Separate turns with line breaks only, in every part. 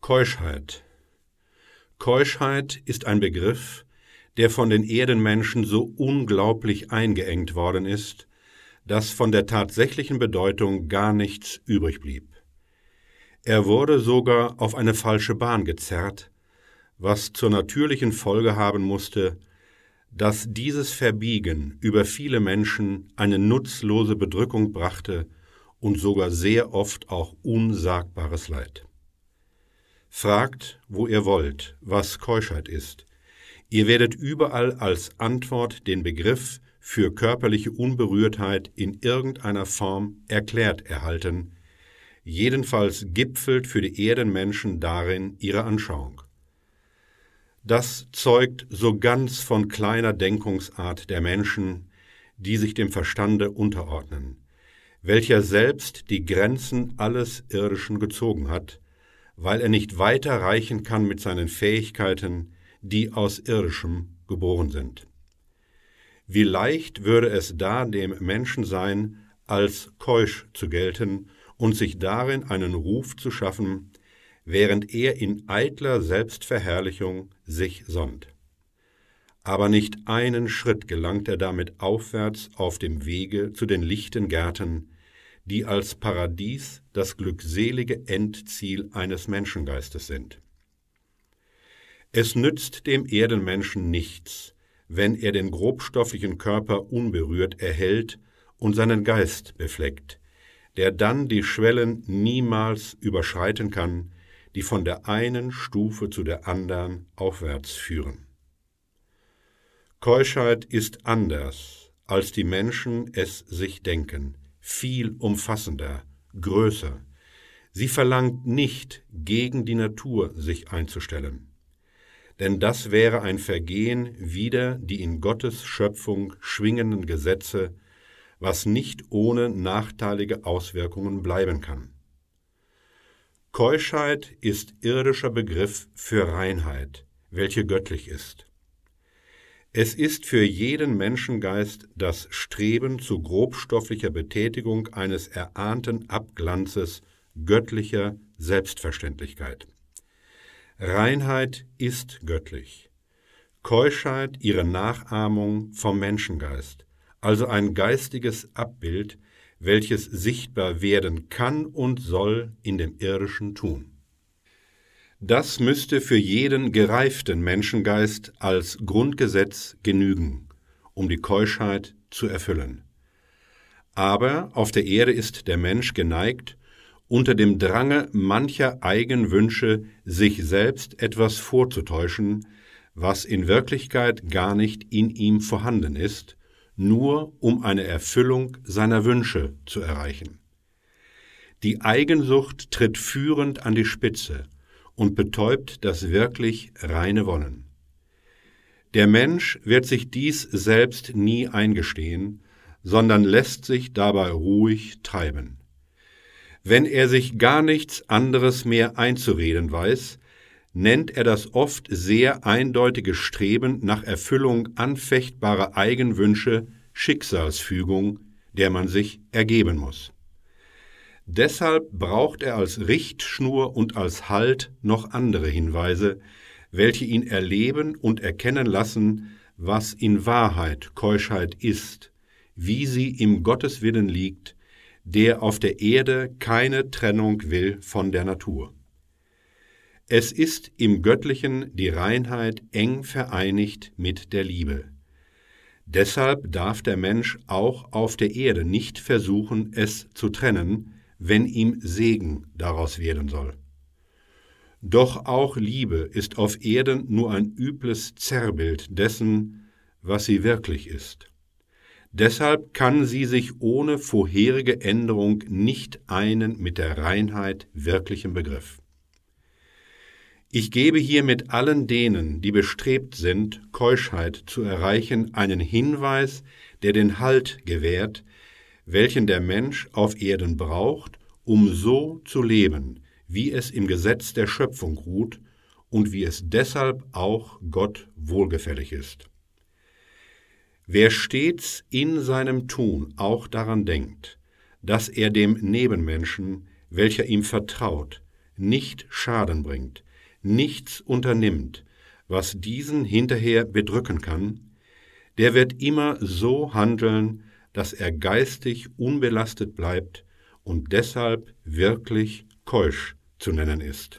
Keuschheit. Keuschheit ist ein Begriff, der von den Erdenmenschen so unglaublich eingeengt worden ist, dass von der tatsächlichen Bedeutung gar nichts übrig blieb. Er wurde sogar auf eine falsche Bahn gezerrt, was zur natürlichen Folge haben musste, dass dieses Verbiegen über viele Menschen eine nutzlose Bedrückung brachte und sogar sehr oft auch unsagbares Leid. Fragt, wo ihr wollt, was Keuschheit ist. Ihr werdet überall als Antwort den Begriff für körperliche Unberührtheit in irgendeiner Form erklärt erhalten. Jedenfalls gipfelt für die Erdenmenschen darin ihre Anschauung. Das zeugt so ganz von kleiner Denkungsart der Menschen, die sich dem Verstande unterordnen, welcher selbst die Grenzen alles Irdischen gezogen hat, weil er nicht weiter reichen kann mit seinen Fähigkeiten, die aus Irdischem geboren sind. Wie leicht würde es da dem Menschen sein, als keusch zu gelten und sich darin einen Ruf zu schaffen, während er in eitler Selbstverherrlichung sich sonnt. Aber nicht einen Schritt gelangt er damit aufwärts auf dem Wege zu den lichten Gärten, die als Paradies das glückselige Endziel eines Menschengeistes sind. Es nützt dem Erdenmenschen nichts, wenn er den grobstofflichen Körper unberührt erhält und seinen Geist befleckt, der dann die Schwellen niemals überschreiten kann, die von der einen Stufe zu der anderen aufwärts führen. Keuschheit ist anders, als die Menschen es sich denken, viel umfassender, größer. Sie verlangt nicht, gegen die Natur sich einzustellen. Denn das wäre ein Vergehen wider die in Gottes Schöpfung schwingenden Gesetze, was nicht ohne nachteilige Auswirkungen bleiben kann. Keuschheit ist irdischer Begriff für Reinheit, welche göttlich ist. Es ist für jeden Menschengeist das Streben zu grobstofflicher Betätigung eines erahnten Abglanzes göttlicher Selbstverständlichkeit. Reinheit ist göttlich, Keuschheit ihre Nachahmung vom Menschengeist, also ein geistiges Abbild, welches sichtbar werden kann und soll in dem irdischen Tun. Das müsste für jeden gereiften Menschengeist als Grundgesetz genügen, um die Keuschheit zu erfüllen. Aber auf der Erde ist der Mensch geneigt, unter dem Drange mancher Eigenwünsche sich selbst etwas vorzutäuschen, was in Wirklichkeit gar nicht in ihm vorhanden ist, nur um eine Erfüllung seiner Wünsche zu erreichen. Die Eigensucht tritt führend an die Spitze und betäubt das wirklich reine Wollen. Der Mensch wird sich dies selbst nie eingestehen, sondern lässt sich dabei ruhig treiben. Wenn er sich gar nichts anderes mehr einzureden weiß, nennt er das oft sehr eindeutige Streben nach Erfüllung anfechtbarer Eigenwünsche Schicksalsfügung, der man sich ergeben muss. Deshalb braucht er als Richtschnur und als Halt noch andere Hinweise, welche ihn erleben und erkennen lassen, was in Wahrheit Keuschheit ist, wie sie im Gotteswillen liegt, der auf der Erde keine Trennung will von der Natur. Es ist im Göttlichen die Reinheit eng vereinigt mit der Liebe. Deshalb darf der Mensch auch auf der Erde nicht versuchen, es zu trennen, wenn ihm Segen daraus werden soll. Doch auch Liebe ist auf Erden nur ein übles Zerrbild dessen, was sie wirklich ist. Deshalb kann sie sich ohne vorherige Änderung nicht einen mit der Reinheit wirklichen Begriff. Ich gebe hiermit allen denen, die bestrebt sind, Keuschheit zu erreichen, einen Hinweis, der den Halt gewährt, welchen der Mensch auf Erden braucht, um so zu leben, wie es im Gesetz der Schöpfung ruht und wie es deshalb auch Gott wohlgefällig ist. Wer stets in seinem Tun auch daran denkt, dass er dem Nebenmenschen, welcher ihm vertraut, nicht Schaden bringt, nichts unternimmt, was diesen hinterher bedrücken kann, der wird immer so handeln, dass er geistig unbelastet bleibt und deshalb wirklich keusch zu nennen ist.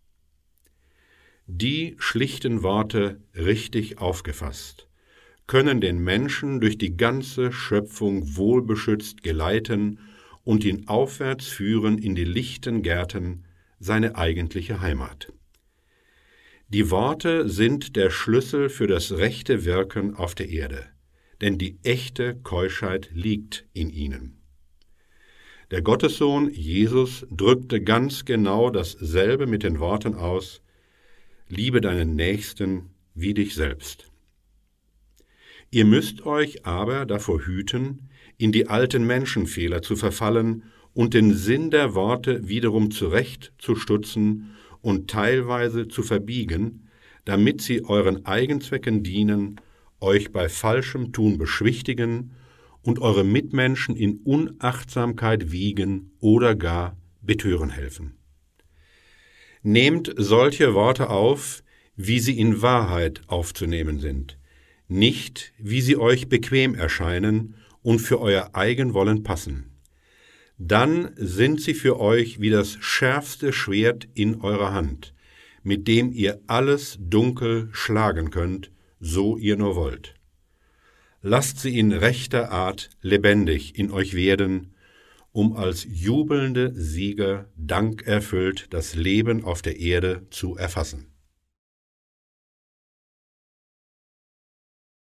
Die schlichten Worte richtig aufgefasst können den Menschen durch die ganze Schöpfung wohlbeschützt geleiten und ihn aufwärts führen in die lichten Gärten, seine eigentliche Heimat. Die Worte sind der Schlüssel für das rechte Wirken auf der Erde, denn die echte Keuschheit liegt in ihnen. Der Gottessohn Jesus drückte ganz genau dasselbe mit den Worten aus: Liebe deinen Nächsten wie dich selbst. Ihr müsst euch aber davor hüten, in die alten Menschenfehler zu verfallen und den Sinn der Worte wiederum zurechtzustutzen und teilweise zu verbiegen, damit sie euren Eigenzwecken dienen, euch bei falschem Tun beschwichtigen und eure Mitmenschen in Unachtsamkeit wiegen oder gar betören helfen. Nehmt solche Worte auf, wie sie in Wahrheit aufzunehmen sind, nicht wie sie euch bequem erscheinen und für euer Eigenwollen passen. Dann sind sie für euch wie das schärfste Schwert in eurer Hand, mit dem ihr alles Dunkel schlagen könnt, so ihr nur wollt. Lasst sie in rechter Art lebendig in euch werden, um als jubelnde Sieger dankerfüllt das Leben auf der Erde zu erfassen.